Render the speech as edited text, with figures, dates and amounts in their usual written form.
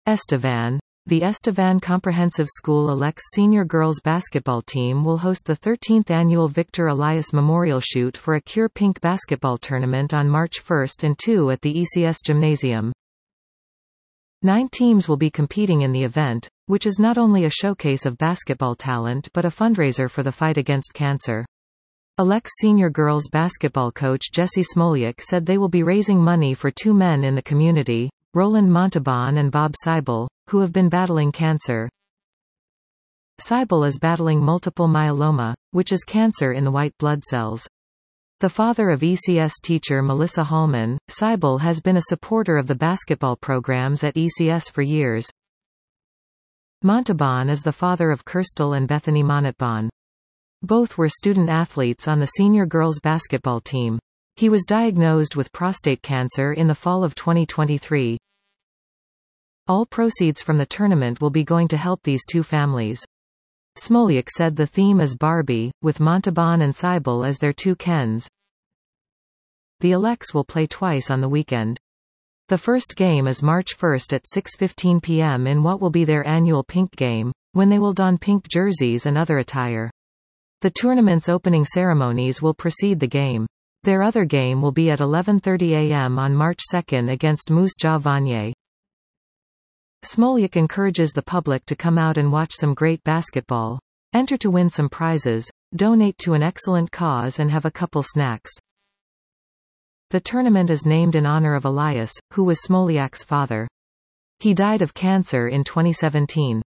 Estevan. The Estevan Comprehensive School Elects senior girls basketball team will host the 13th annual Victor Elias Memorial Shoot for a Cure Pink basketball tournament on March 1 and 2 at the ECS Gymnasium. 9 teams will be competing in the event, which is not only a showcase of basketball talent but a fundraiser for the fight against cancer. Elects senior girls basketball coach Jesse Smoliak said they will be raising money for 2 men in the community, Roland Montalban and Bob Seibel, who have been battling cancer. Seibel is battling multiple myeloma, which is cancer in the white blood cells. The father of ECS teacher Melissa Hallman, Seibel has been a supporter of the basketball programs at ECS for years. Montalban is the father of Kirstel and Bethany Montalban. Both were student athletes on the senior girls basketball team. He was diagnosed with prostate cancer in the fall of 2023. All proceeds from the tournament will be going to help these 2 families. Smoliak said the theme is Barbie, with Montalban and Seibel as their 2 Kens. The Elects will play twice on the weekend. The first game is March 1 at 6:15 p.m. in what will be their annual pink game, when they will don pink jerseys and other attire. The tournament's opening ceremonies will precede the game. Their other game will be at 11:30 a.m. on March 2 against Moose Jaw Vanier. Smoliak encourages the public to come out and watch some great basketball. Enter to win some prizes, donate to an excellent cause and have a couple snacks. The tournament is named in honor of Elias, who was Smoliak's father. He died of cancer in 2017.